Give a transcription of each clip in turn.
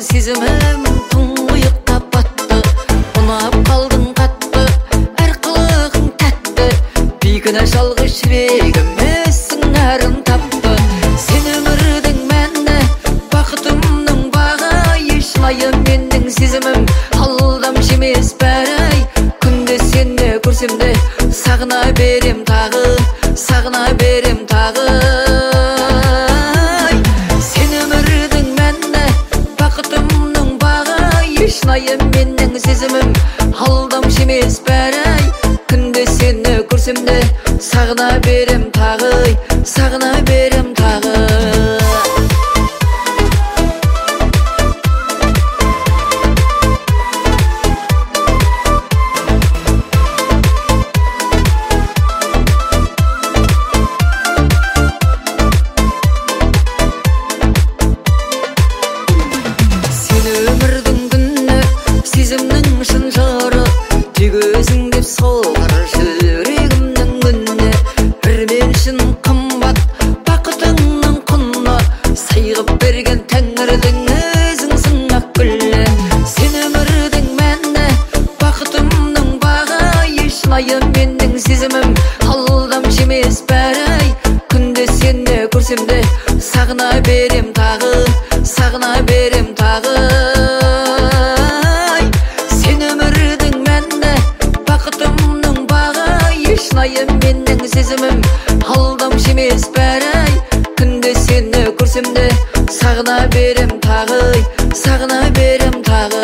сезімім тұңғиықтап батты. Ұнап қалдың қатты, әр қылығың тәтті. Бейкүнә жалғыз жүрегім өзің әрін тапты. Сен өмірдің мәні, бақытымның бағы. Шынайы менің сезімім алдамшы емес бәрі. Күнде сені көрсем де сағына берем тағы, сағына берем тағы. Сен өмірдің мәні, бақытымның бағы. Шынайы менің сезімім алдамшы емес бәрі. Күнде сені көрсем де сағына берем тағы, сағына берем тағы. Сезімнің шын жары, тек өзің деп соғар жүрегімнің үніне. Бір мен үшін қымбат бақытыңның құны, сайғып берген тәңірдің өзіңсің ақ гүлі. Сен өмірдің мәні, бақытымның бағы. Шынайы менің сезімім алдамшы емес бәрі. Күнде сені көрсем де сағына берем тағы, сағына берем тағы. Шынайы менің сезімім алдамшы емес бәрі. Күнде сені көрсем де сағына берем тағы, сағына берем тағы.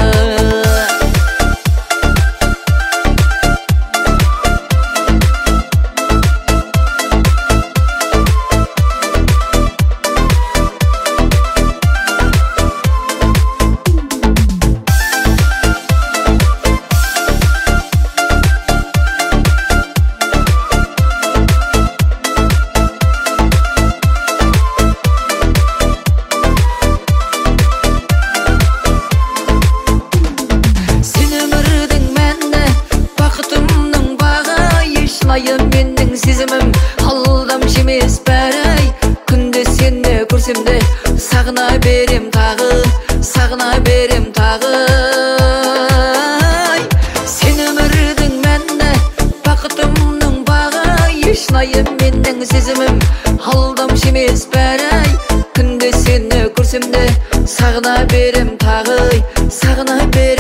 Шынайы менің сезімім алдамшы емес бәрі. Күнде сені көрсем де сағына берем тағы, сағына берем тағы. Сен өмірдің мәні, бақытымның бағы. Шынайы менің сезімім алдамшы емес бәрі. Күнде сені көрсем де сағына берем тағы, сағына берем.